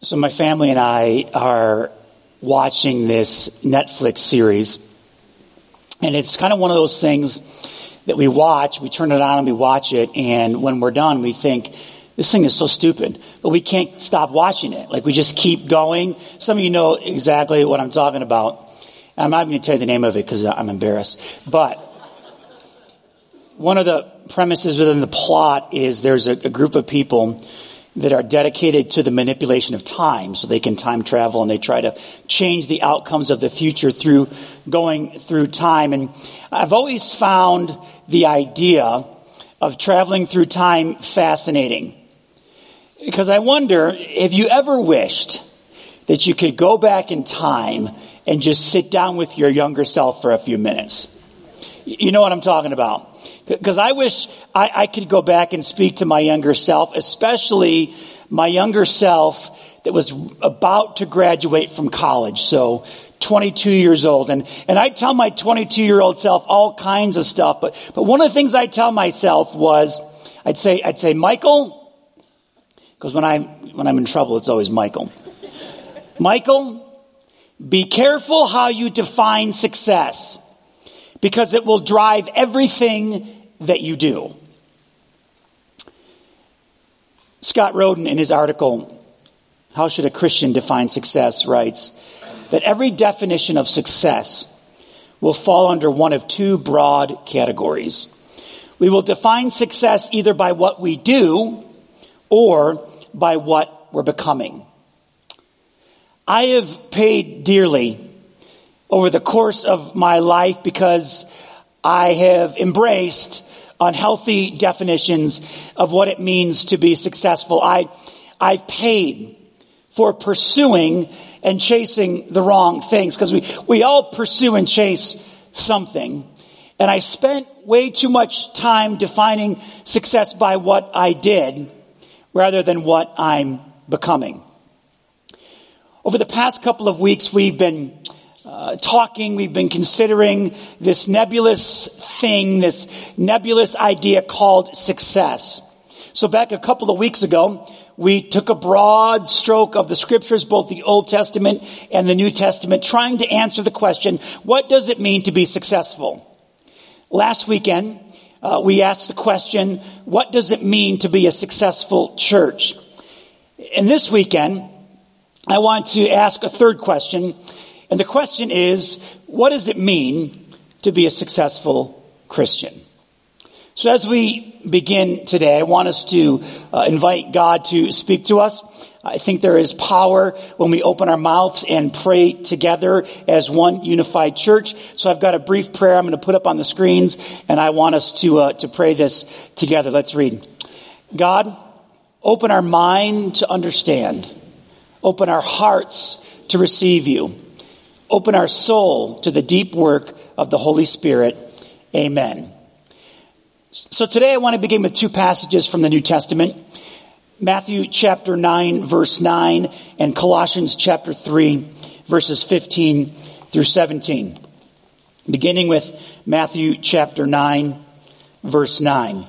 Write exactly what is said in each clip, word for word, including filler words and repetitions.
So my family and I are watching this Netflix series, and it's kind of one of those things that we watch, we turn it on and we watch it, and when we're done, we think, this thing is so stupid, but we can't stop watching it. Like, we just keep going. Some of you know exactly what I'm talking about. I'm not going to tell you the name of it because I'm embarrassed, but one of the premises within the plot is there's a, a group of people that are dedicated to the manipulation of time, so they can time travel and they try to change the outcomes of the future through going through time. And I've always found the idea of traveling through time fascinating, because I wonder if you ever wished that you could go back in time and just sit down with your younger self for a few minutes. You know what I'm talking about? Because I wish I, I could go back and speak to my younger self, especially my younger self that was about to graduate from college. So twenty-two years old. And, and I tell my twenty-two year old self all kinds of stuff. But, but one of the things I tell myself was, I'd say, I'd say, Michael, because when I, when I'm in trouble, it's always Michael. Michael, be careful how you define success, because it will drive everything that you do. Scott Roden, in his article, How Should a Christian Define Success, writes that every definition of success will fall under one of two broad categories. We will define success either by what we do or by what we're becoming. I have paid dearly over the course of my life because I have embraced unhealthy definitions of what it means to be successful. I, I've paid for pursuing and chasing the wrong things, because we, we all pursue and chase something. And I spent way too much time defining success by what I did rather than what I'm becoming. Over the past couple of weeks, we've been Uh, talking, we've been considering this nebulous thing, this nebulous idea called success. So back a couple of weeks ago, we took a broad stroke of the scriptures, both the Old Testament and the New Testament, trying to answer the question, what does it mean to be successful? Last weekend, uh, we asked the question, what does it mean to be a successful church? And this weekend, I want to ask a third question. And the question is, what does it mean to be a successful Christian? So as we begin today, I want us to uh, invite God to speak to us. I think there is power when we open our mouths and pray together as one unified church. So I've got a brief prayer I'm going to put up on the screens, and I want us to uh, to pray this together. Let's read. God, open our mind to understand. Open our hearts to receive you. Open our soul to the deep work of the Holy Spirit. Amen. So today I want to begin with two passages from the New Testament. Matthew chapter nine, verse nine, and Colossians chapter three, verses fifteen through seventeen. Beginning with Matthew chapter nine, verse nine.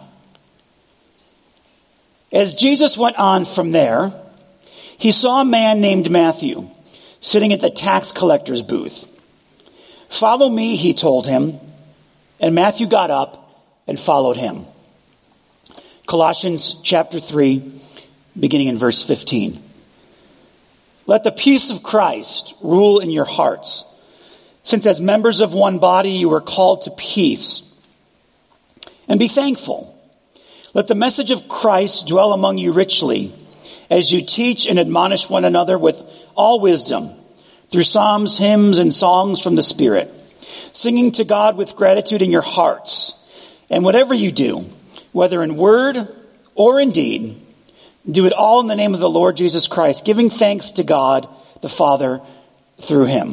As Jesus went on from there, he saw a man named Matthew sitting at the tax collector's booth. Follow me, he told him. And Matthew got up and followed him. Colossians chapter three, beginning in verse fifteen. Let the peace of Christ rule in your hearts, since as members of one body you are called to peace. And be thankful. Let the message of Christ dwell among you richly, as you teach and admonish one another with all wisdom, through psalms, hymns, and songs from the Spirit, singing to God with gratitude in your hearts. And whatever you do, whether in word or in deed, do it all in the name of the Lord Jesus Christ, giving thanks to God the Father through him.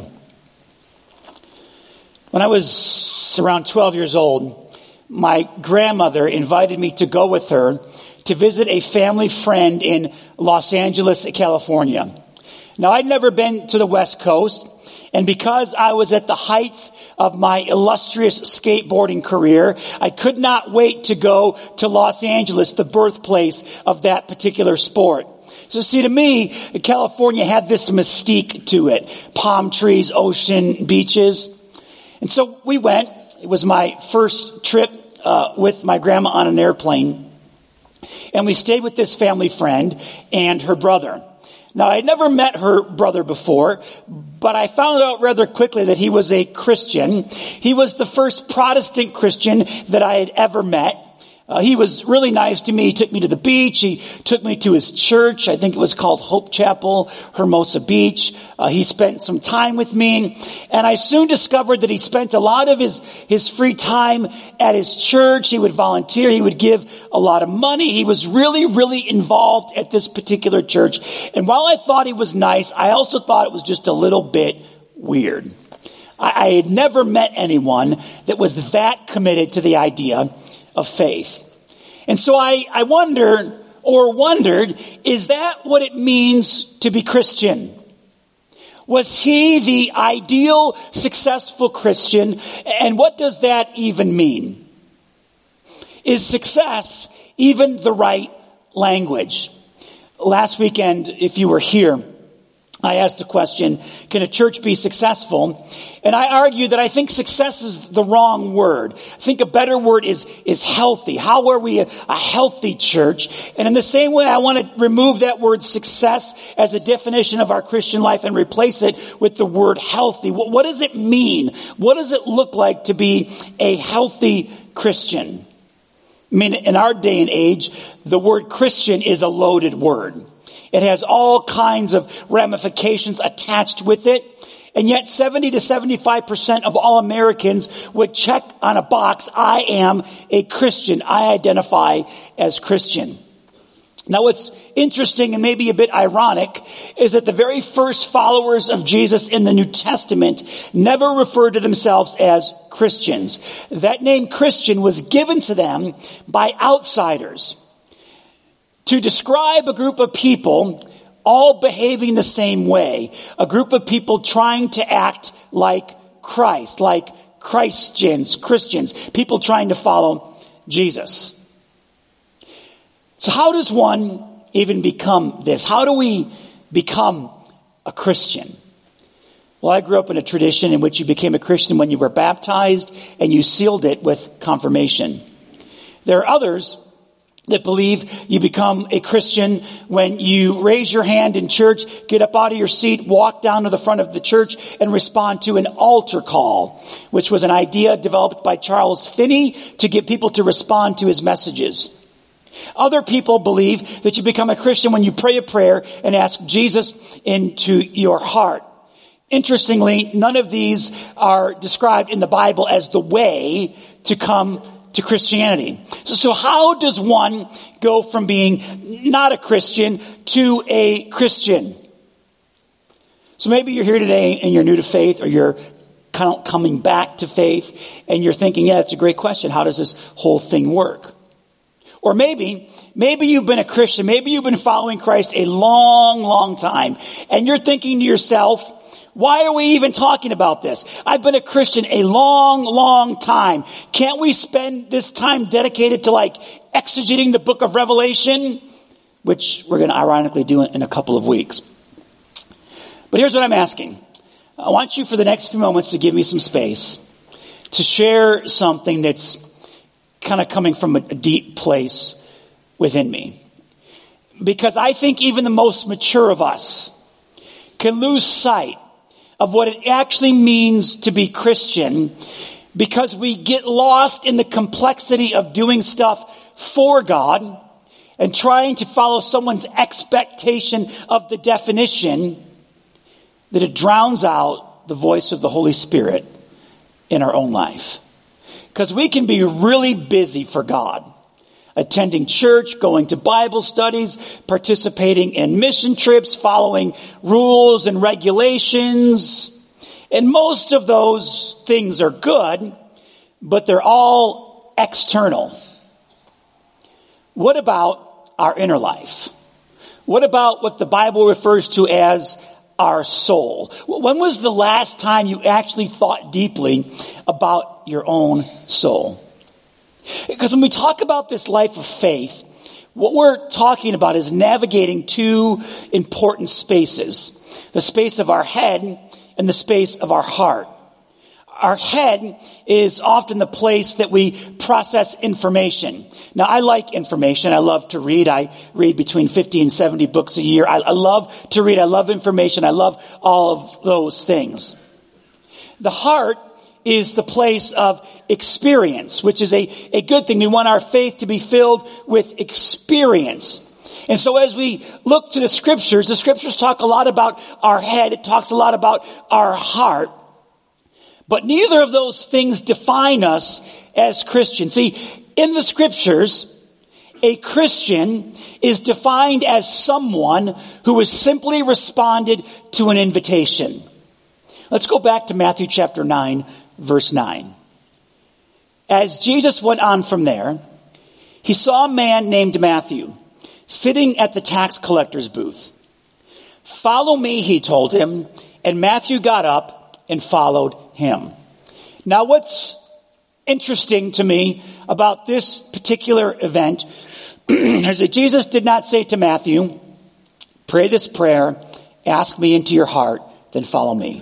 When I was around twelve years old, my grandmother invited me to go with her to visit a family friend in Los Angeles, California. Now, I'd never been to the West Coast, and because I was at the height of my illustrious skateboarding career, I could not wait to go to Los Angeles, the birthplace of that particular sport. So see, to me, California had this mystique to it. Palm trees, ocean, beaches. And so we went. It was my first trip uh, with my grandma on an airplane. And we stayed with this family friend and her brother. Now, I had never met her brother before, but I found out rather quickly that he was a Christian. He was the first Protestant Christian that I had ever met. Uh, he was really nice to me. He took me to the beach. He took me to his church. I think it was called Hope Chapel, Hermosa Beach. Uh, he spent some time with me. And I soon discovered that he spent a lot of his, his free time at his church. He would volunteer. He would give a lot of money. He was really, really involved at this particular church. And while I thought he was nice, I also thought it was just a little bit weird. I, I had never met anyone that was that committed to the idea of faith. And so I, I wondered, or wondered, is that what it means to be Christian? Was he the ideal, successful Christian? And what does that even mean? Is success even the right language? Last weekend, if you were here, I asked the question, can a church be successful? And I argued that I think success is the wrong word. I think a better word is, is healthy. How are we a, a healthy church? And in the same way, I want to remove that word success as a definition of our Christian life and replace it with the word healthy. What, what does it mean? What does it look like to be a healthy Christian? I mean, in our day and age, the word Christian is a loaded word. It has all kinds of ramifications attached with it. And yet seventy to seventy-five percent of all Americans would check on a box, I am a Christian. I identify as Christian. Now what's interesting and maybe a bit ironic is that the very first followers of Jesus in the New Testament never referred to themselves as Christians. That name Christian was given to them by outsiders to describe a group of people all behaving the same way, a group of people trying to act like Christ, like Christians, Christians, people trying to follow Jesus. So how does one even become this? How do we become a Christian? Well, I grew up in a tradition in which you became a Christian when you were baptized and you sealed it with confirmation. There are others that believe you become a Christian when you raise your hand in church, get up out of your seat, walk down to the front of the church, and respond to an altar call, which was an idea developed by Charles Finney to get people to respond to his messages. Other people believe that you become a Christian when you pray a prayer and ask Jesus into your heart. Interestingly, none of these are described in the Bible as the way to come to Christianity. So, so how does one go from being not a Christian to a Christian? So maybe you're here today and you're new to faith, or you're kind of coming back to faith and you're thinking, yeah, that's a great question. How does this whole thing work? Or maybe, maybe you've been a Christian. Maybe you've been following Christ a long, long time. And you're thinking to yourself, why are we even talking about this? I've been a Christian a long, long time. Can't we spend this time dedicated to like exegeting the book of Revelation? Which we're going to ironically do in a couple of weeks. But here's what I'm asking. I want you for the next few moments to give me some space to share something that's kind of coming from a deep place within me. Because I think even the most mature of us can lose sight of what it actually means to be Christian because we get lost in the complexity of doing stuff for God and trying to follow someone's expectation of the definition, that it drowns out the voice of the Holy Spirit in our own life. Because we can be really busy for God, attending church, going to Bible studies, participating in mission trips, following rules and regulations. And most of those things are good, but they're all external. What about our inner life? What about what the Bible refers to as our soul? When was the last time you actually thought deeply about your own soul? Because when we talk about this life of faith, what we're talking about is navigating two important spaces. The space of our head and the space of our heart. Our head is often the place that we process information. Now, I like information. I love to read. I read between fifty and seventy books a year. I, I love to read. I love information. I love all of those things. The heart is the place of experience, which is a, a good thing. We want our faith to be filled with experience. And so as we look to the scriptures, the scriptures talk a lot about our head. It talks a lot about our heart. But neither of those things define us as Christians. See, in the scriptures, a Christian is defined as someone who has simply responded to an invitation. Let's go back to Matthew chapter nine, verse nine. As Jesus went on from there, he saw a man named Matthew sitting at the tax collector's booth. "Follow me," he told him, and Matthew got up and followed him. Now, what's interesting to me about this particular event is that Jesus did not say to Matthew, "Pray this prayer, ask me into your heart, then follow me."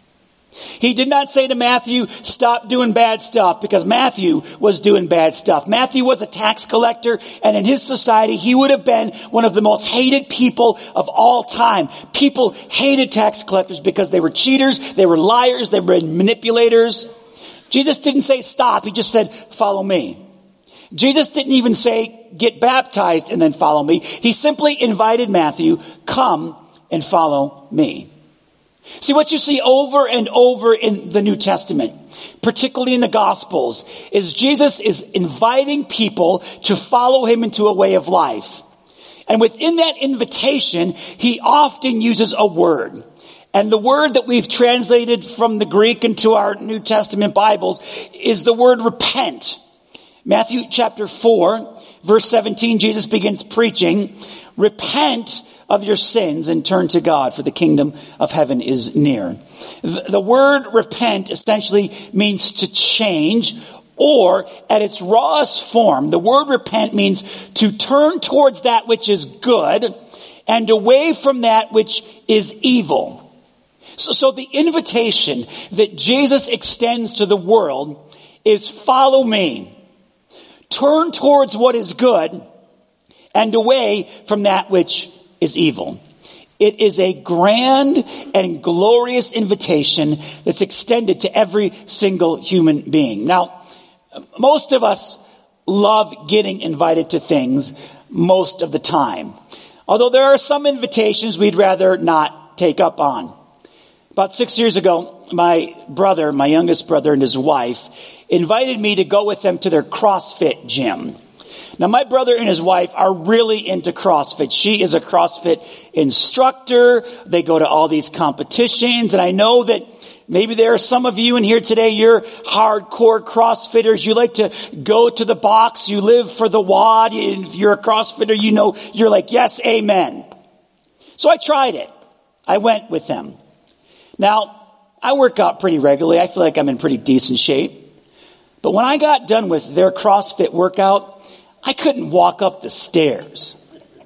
He did not say to Matthew, "Stop doing bad stuff," because Matthew was doing bad stuff. Matthew was a tax collector, and in his society, he would have been one of the most hated people of all time. People hated tax collectors because they were cheaters, they were liars, they were manipulators. Jesus didn't say stop, he just said, "Follow me." Jesus didn't even say, "Get baptized and then follow me." He simply invited Matthew, "Come and follow me." See, what you see over and over in the New Testament, particularly in the Gospels, is Jesus is inviting people to follow him into a way of life. And within that invitation, he often uses a word. And the word that we've translated from the Greek into our New Testament Bibles is the word repent. Matthew chapter four, verse seventeen, Jesus begins preaching, "Repent of your sins and turn to God, for the kingdom of heaven is near." The word repent essentially means to change, or at its rawest form, the word repent means to turn towards that which is good and away from that which is evil. So, so the invitation that Jesus extends to the world is follow me. Turn towards what is good and away from that which is evil. It is a grand and glorious invitation that's extended to every single human being. Now, most of us love getting invited to things most of the time. Although there are some invitations we'd rather not take up on. About six years ago, my brother, my youngest brother and his wife invited me to go with them to their CrossFit gym. Now, my brother and his wife are really into CrossFit. She is a CrossFit instructor. They go to all these competitions. And I know that maybe there are some of you in here today, you're hardcore CrossFitters. You like to go to the box. You live for the W O D. If you're a CrossFitter, you know, you're like, yes, amen. So I tried it. I went with them. Now, I work out pretty regularly. I feel like I'm in pretty decent shape. But when I got done with their CrossFit workout, I couldn't walk up the stairs.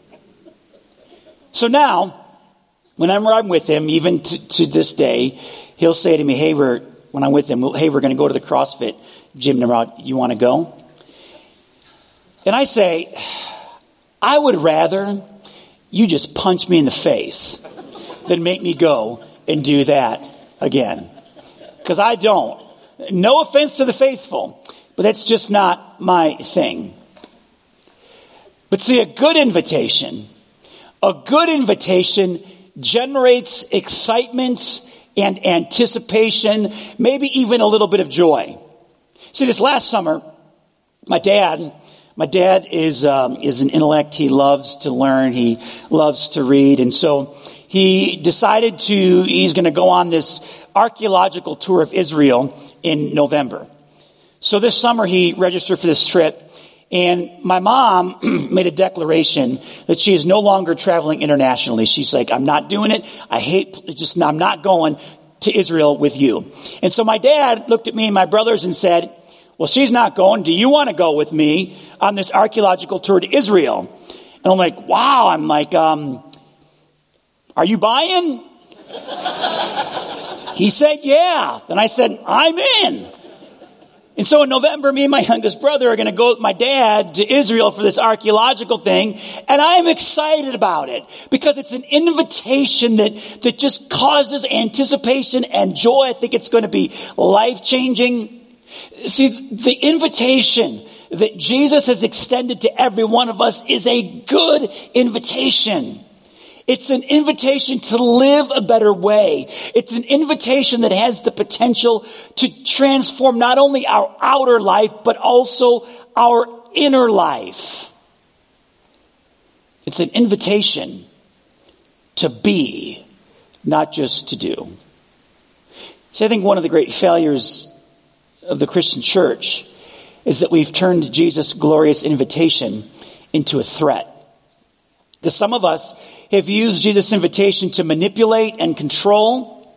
So now, whenever I'm with him, even to, to this day, he'll say to me, hey, we're, when I'm with him, hey, we're going to go to the CrossFit gym tomorrow. You want to go? And I say, I would rather you just punch me in the face than make me go and do that again. Because I don't. No offense to the faithful, but that's just not my thing. But see, a good invitation, a good invitation generates excitement and anticipation, maybe even a little bit of joy. See, this last summer, my dad, my dad is um, is an intellect. He loves to learn. He loves to read, and so he decided to. He's going to go on this archaeological tour of Israel in November. So this summer, he registered for this trip. And my mom made a declaration that she is no longer traveling internationally. She's like, I'm not doing it. I hate, just, I'm not going to Israel with you. And so my dad looked at me and my brothers and said, well, she's not going. Do you want to go with me on this archaeological tour to Israel? And I'm like, wow. I'm like, um, are you buying? He said, yeah. Then I said, I'm in. And so in November, me and my youngest brother are going to go with my dad to Israel for this archaeological thing. And I'm excited about it because it's an invitation that, that just causes anticipation and joy. I think it's going to be life-changing. See, the invitation that Jesus has extended to every one of us is a good invitation. It's an invitation to live a better way. It's an invitation that has the potential to transform not only our outer life, but also our inner life. It's an invitation to be, not just to do. So I think one of the great failures of the Christian church is that we've turned Jesus' glorious invitation into a threat. Because some of us have used Jesus' invitation to manipulate and control.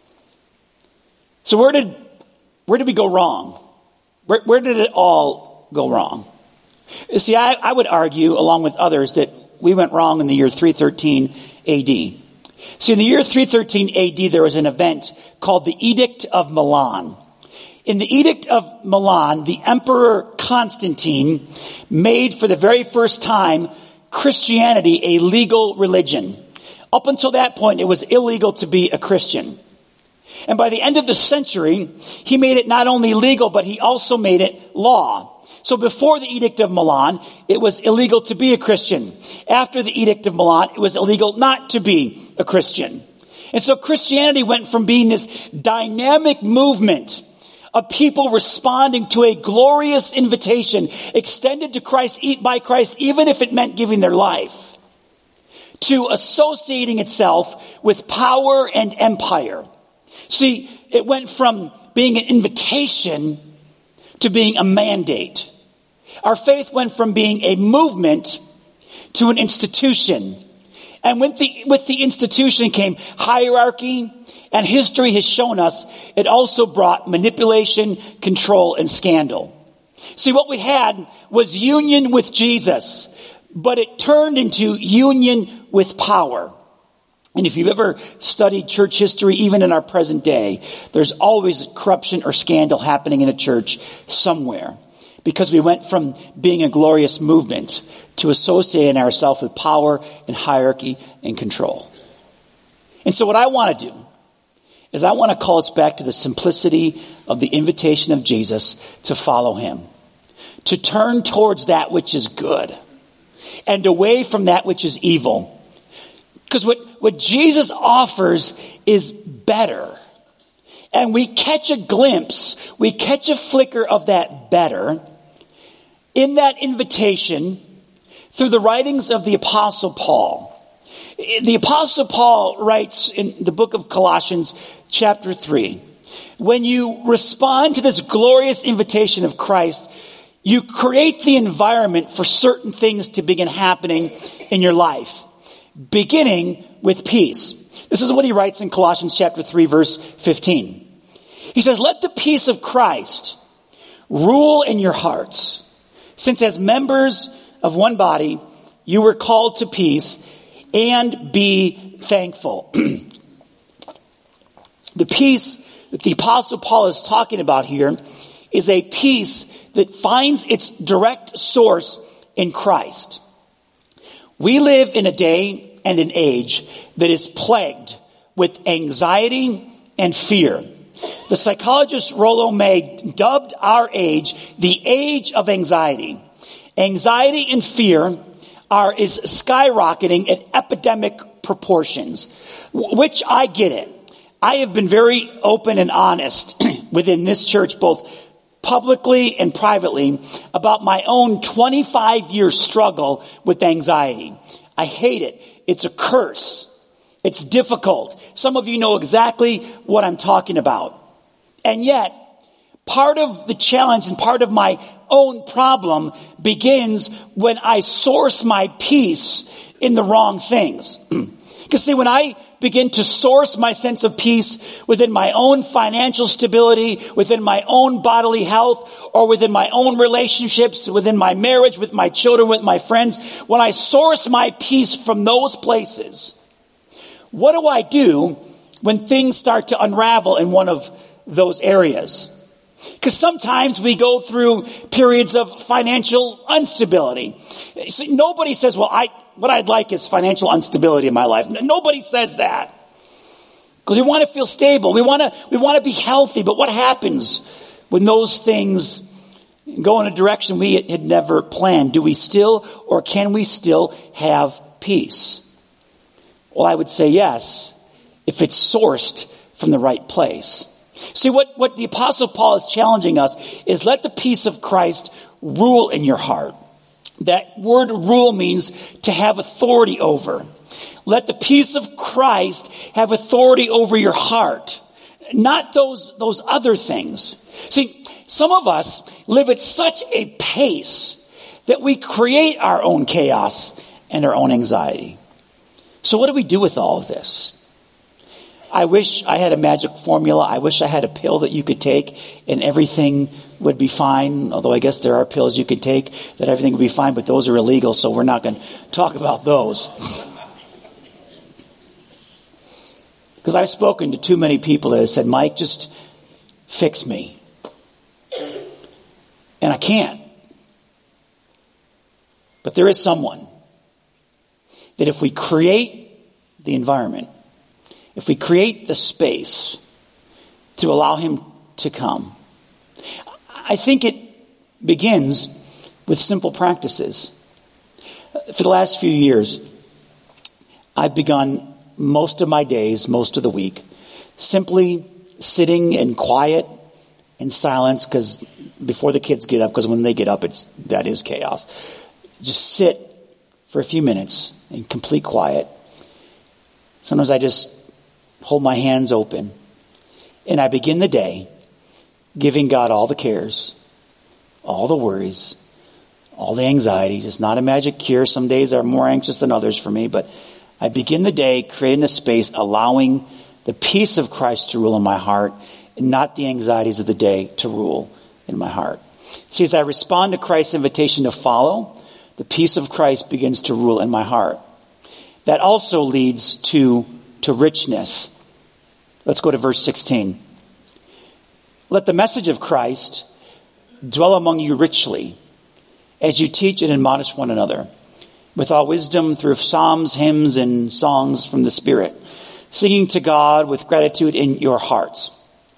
So where did where did we go wrong? Where, where did it all go wrong? You see, I, I would argue, along with others, that we went wrong in the year three thirteen A D. See, in the year three thirteen A D, there was an event called the Edict of Milan. In the Edict of Milan, the Emperor Constantine made for the very first time Christianity a legal religion. Up until that point, it was illegal to be a Christian. And by the end of the century, he made it not only legal, but he also made it law. So before the Edict of Milan, it was illegal to be a Christian. After the Edict of Milan, it was illegal not to be a Christian. And so Christianity went from being this dynamic movement of people responding to a glorious invitation extended to Christ by Christ, even if it meant giving their life, to associating itself with power and empire. See, it went from being an invitation to being a mandate. Our faith went from being a movement to an institution. And with the, with the institution came hierarchy, and history has shown us it also brought manipulation, control, and scandal. See, what we had was union with Jesus, but it turned into union with power. And if you've ever studied church history, even in our present day, there's always corruption or scandal happening in a church somewhere. Because we went from being a glorious movement to associating ourselves with power and hierarchy and control. And so what I want to do is I want to call us back to the simplicity of the invitation of Jesus to follow him. To turn towards that which is good and away from that which is evil. Because what, what Jesus offers is better. And we catch a glimpse, we catch a flicker of that better in that invitation through the writings of the Apostle Paul. The Apostle Paul writes in the book of Colossians chapter three, when you respond to this glorious invitation of Christ, you create the environment for certain things to begin happening in your life, beginning with peace. This is what he writes in Colossians chapter three, verse fifteen. He says, let the peace of Christ rule in your hearts, since as members of one body, you were called to peace, and be thankful. The peace that the Apostle Paul is talking about here is a peace that finds its direct source in Christ. We live in a day and an age that is plagued with anxiety and fear. The psychologist Rollo May dubbed our age the age of anxiety. Anxiety and fear are is skyrocketing at epidemic proportions, which I get it. I have been very open and honest within this church, both publicly and privately, about my own twenty-five year struggle with anxiety. I hate it. It's a curse. It's difficult. Some of you know exactly what I'm talking about. And yet, part of the challenge and part of my own problem begins when I source my peace in the wrong things. Because see, when I begin to source my sense of peace within my own financial stability, within my own bodily health, or within my own relationships, within my marriage, with my children, with my friends, when I source my peace from those places, what do I do when things start to unravel in one of those areas? Because sometimes we go through periods of financial instability. So nobody says, well, I, what I'd like is financial instability in my life. Nobody says that. Because we want to feel stable. We want to, we want to be healthy. But what happens when those things go in a direction we had never planned? Do we still, or can we still have peace? Well, I would say yes, if it's sourced from the right place. See, what, what the Apostle Paul is challenging us is let the peace of Christ rule in your heart. That word rule means to have authority over. Let the peace of Christ have authority over your heart, not those, those other things. See, some of us live at such a pace that we create our own chaos and our own anxiety. So what do we do with all of this? I wish I had a magic formula. I wish I had a pill that you could take and everything would be fine. Although I guess there are pills you can take that everything would be fine, but those are illegal, so we're not going to talk about those. Because I've spoken to too many people that have said, Mike, just fix me. And I can't. But there is someone that if we create the environment, if we create the space to allow him to come, I think it begins with simple practices. For the last few years, I've begun most of my days, most of the week, simply sitting in quiet and silence, because before the kids get up, because when they get up, it's that is chaos. Just sit for a few minutes in complete quiet. Sometimes I just hold my hands open, and I begin the day giving God all the cares, all the worries, all the anxieties. It's not a magic cure. Some days are more anxious than others for me, but I begin the day creating the space, allowing the peace of Christ to rule in my heart, and not the anxieties of the day to rule in my heart. See, as I respond to Christ's invitation to follow, the peace of Christ begins to rule in my heart. That also leads to, to richness. Let's go to verse sixteen. Let the message of Christ dwell among you richly as you teach and admonish one another with all wisdom through psalms, hymns, and songs from the Spirit, singing to God with gratitude in your hearts.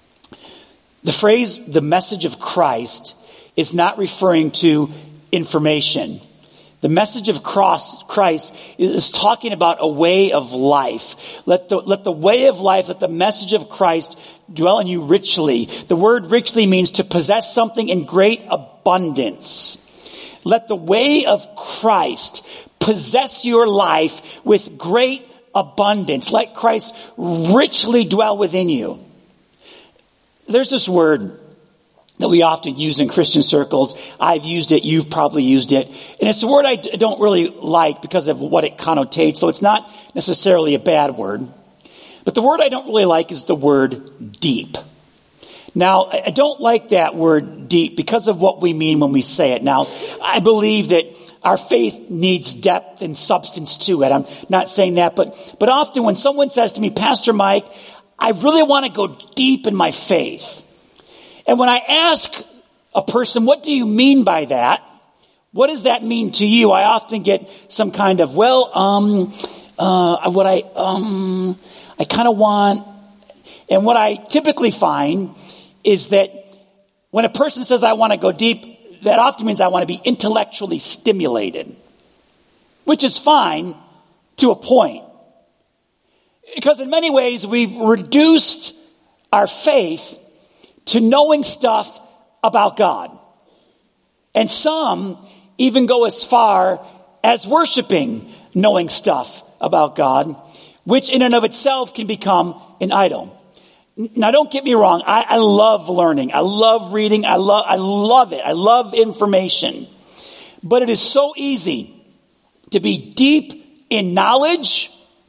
The phrase, the message of Christ, is not referring to information. The message of Christ is talking about a way of life. Let the, let the way of life, let the message of Christ dwell in you richly. The word richly means to possess something in great abundance. Let the way of Christ possess your life with great abundance. Let Christ richly dwell within you. There's this word that we often use in Christian circles. I've used it. You've probably used it. And it's a word I don't really like because of what it connotates. So it's not necessarily a bad word. But the word I don't really like is the word deep. Now, I don't like that word deep because of what we mean when we say it. Now, I believe that our faith needs depth and substance to it. I'm not saying that, but, but often when someone says to me, Pastor Mike, I really want to go deep in my faith. And when I ask a person, what do you mean by that? What does that mean to you? I often get some kind of, well, um, uh, what I, um, I kind of want, and what I typically find is that when a person says, I want to go deep, that often means I want to be intellectually stimulated, which is fine to a point. Because in many ways, we've reduced our faith to knowing stuff about God. And some even go as far as worshiping knowing stuff about God, which in and of itself can become an idol. Now, don't get me wrong. I, I love learning. I love reading. I love, I love it. I love information. But it is so easy to be deep in knowledge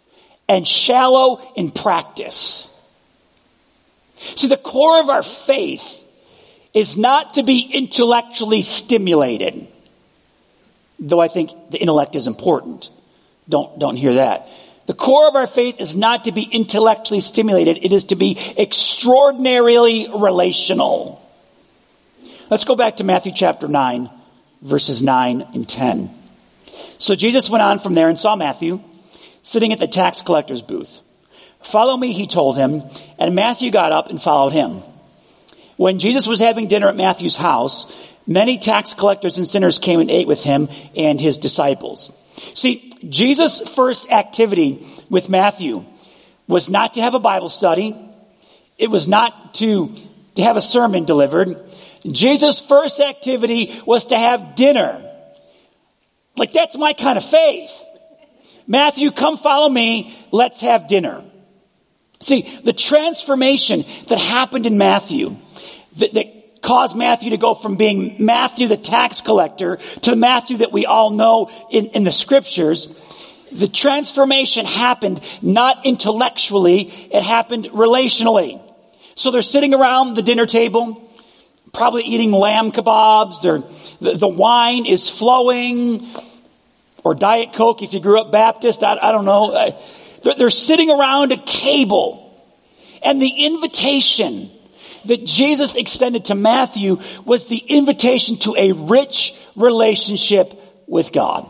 and shallow in practice. See, the core of our faith is not to be intellectually stimulated, though I think the intellect is important. Don't, don't hear that. The core of our faith is not to be intellectually stimulated. It is to be extraordinarily relational. Let's go back to Matthew chapter nine, verses nine and ten. So Jesus went on from there and saw Matthew sitting at the tax collector's booth. "Follow me," he told him, and Matthew got up and followed him. When Jesus was having dinner at Matthew's house, many tax collectors and sinners came and ate with him and his disciples. See, Jesus' first activity with Matthew was not to have a Bible study. It was not to, to have a sermon delivered. Jesus' first activity was to have dinner. Like, that's my kind of faith. Matthew, come follow me. Let's have dinner. See, the transformation that happened in Matthew, that, that caused Matthew to go from being Matthew the tax collector to the Matthew that we all know in, in the scriptures, the transformation happened not intellectually, it happened relationally. So they're sitting around the dinner table, probably eating lamb kebabs. They're, the, the wine is flowing, or Diet Coke if you grew up Baptist, I, I don't know. They're, they're sitting around a table, and the invitation that Jesus extended to Matthew was the invitation to a rich relationship with God.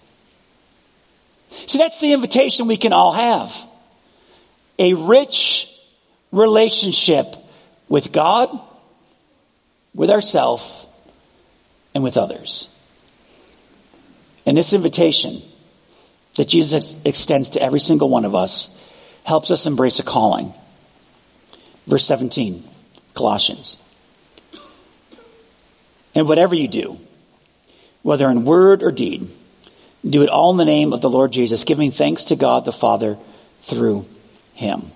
See, that's the invitation we can all have. A rich relationship with God, with ourselves, and with others. And this invitation that Jesus extends to every single one of us helps us embrace a calling. Verse seventeen, Colossians. "And whatever you do, whether in word or deed, do it all in the name of the Lord Jesus, giving thanks to God the Father through him."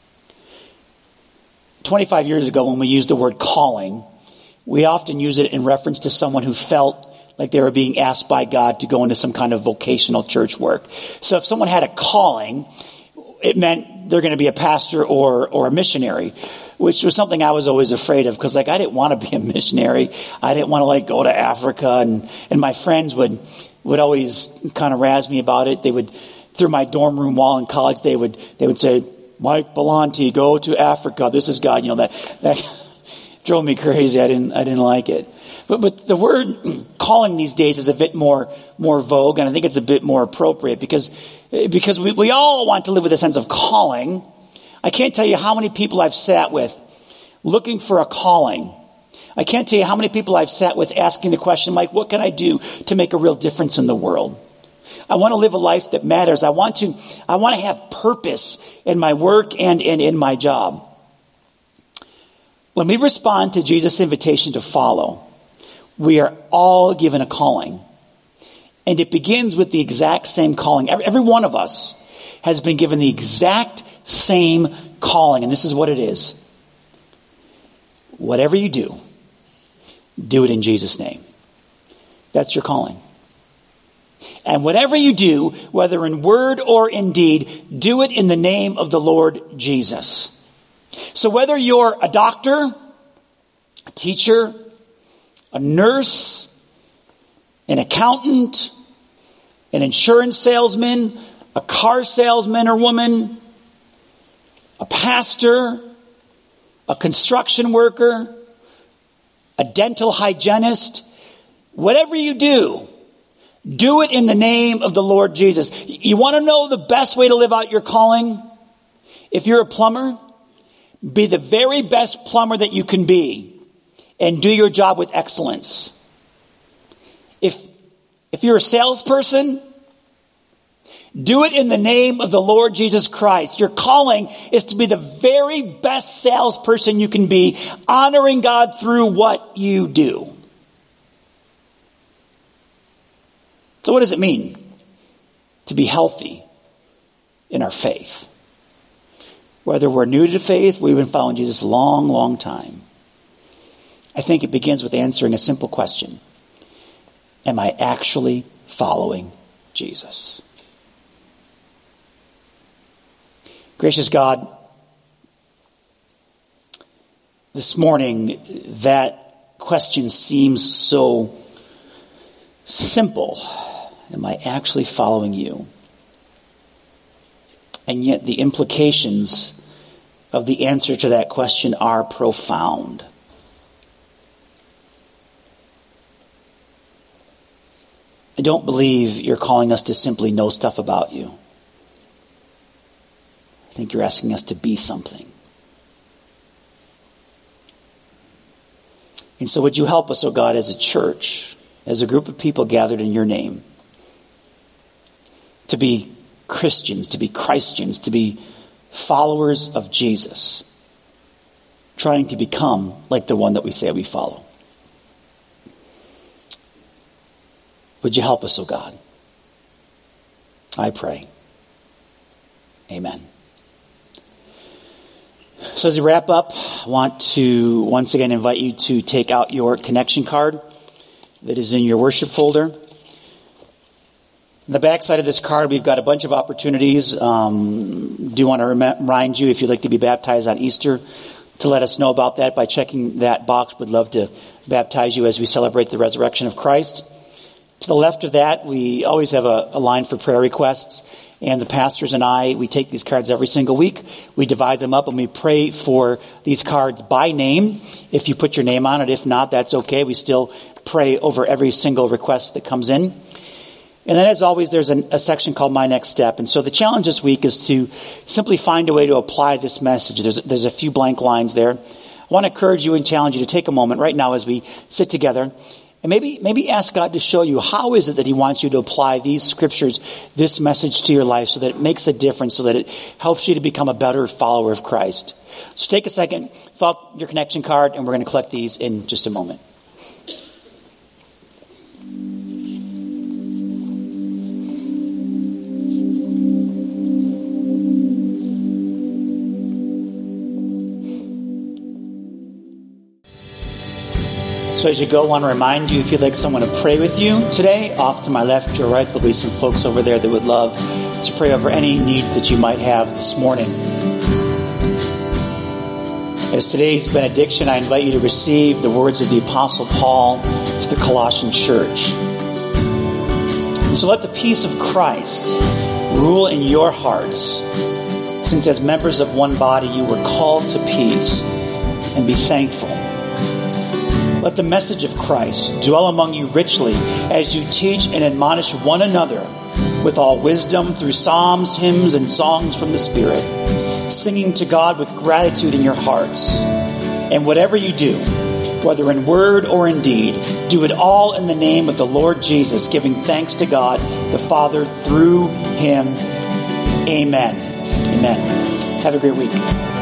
twenty-five years ago, when we used the word calling, we often use it in reference to someone who felt like they were being asked by God to go into some kind of vocational church work. So if someone had a calling, it meant they're going to be a pastor or or a missionary, which was something I was always afraid of, because like I didn't want to be a missionary. I didn't want to like go to Africa, and and my friends would would always kind of razz me about it. They would, through my dorm room wall in college, they would they would say, "Mike Belanti, go to Africa. This is God." You know, that that drove me crazy. I didn't I didn't like it. But but the word calling these days is a bit more more vogue, and I think it's a bit more appropriate because because we, we all want to live with a sense of calling. I can't tell you how many people I've sat with looking for a calling. I can't tell you how many people I've sat with asking the question, Mike, what can I do to make a real difference in the world? I want to live a life that matters. I want to I want to have purpose in my work and, and in my job. When we respond to Jesus' invitation to follow, we are all given a calling. And it begins with the exact same calling. Every, every one of us has been given the exact same calling. And this is what it is. Whatever you do, do it in Jesus' name. That's your calling. And whatever you do, whether in word or in deed, do it in the name of the Lord Jesus. So whether you're a doctor, a teacher, a nurse, an accountant, an insurance salesman, a car salesman or woman, a pastor, a construction worker, a dental hygienist, whatever you do, do it in the name of the Lord Jesus. You want to know the best way to live out your calling? If you're a plumber, be the very best plumber that you can be and do your job with excellence. If, if you're a salesperson, do it in the name of the Lord Jesus Christ. Your calling is to be the very best salesperson you can be, honoring God through what you do. So what does it mean to be healthy in our faith? Whether we're new to faith, we've been following Jesus a long, long time. I think it begins with answering a simple question. Am I actually following Jesus? Gracious God, this morning that question seems so simple. Am I actually following you? And yet the implications of the answer to that question are profound. I don't believe you're calling us to simply know stuff about you. I think you're asking us to be something. And so would you help us, oh God, as a church, as a group of people gathered in your name, to be Christians, to be Christians, to be followers of Jesus, trying to become like the one that we say we follow. Would you help us, oh God? I pray. Amen. So as we wrap up, I want to once again invite you to take out your connection card that is in your worship folder. On the back side of this card, we've got a bunch of opportunities. Um, do want to remind you, if you'd like to be baptized on Easter, to let us know about that by checking that box. We'd love to baptize you as we celebrate the resurrection of Christ. To the left of that, we always have a, a line for prayer requests. And the pastors and I, we take these cards every single week. We divide them up and we pray for these cards by name. If you put your name on it, if not, that's okay. We still pray over every single request that comes in. And then as always, there's a, a section called My Next Step. And so the challenge this week is to simply find a way to apply this message. There's, there's a few blank lines there. I want to encourage you and challenge you to take a moment right now as we sit together and maybe, maybe ask God to show you how is it that he wants you to apply these scriptures, this message to your life so that it makes a difference, so that it helps you to become a better follower of Christ. So take a second, fill out your connection card, and we're going to collect these in just a moment. So as you go, I want to remind you, if you'd like someone to pray with you today, off to my left or right, there'll be some folks over there that would love to pray over any need that you might have this morning. As today's benediction, I invite you to receive the words of the Apostle Paul to the Colossian church. So let the peace of Christ rule in your hearts, since as members of one body you were called to peace, and be thankful. Let the message of Christ dwell among you richly as you teach and admonish one another with all wisdom through psalms, hymns, and songs from the Spirit, singing to God with gratitude in your hearts. And whatever you do, whether in word or in deed, do it all in the name of the Lord Jesus, giving thanks to God the Father through him. Amen. Amen. Have a great week.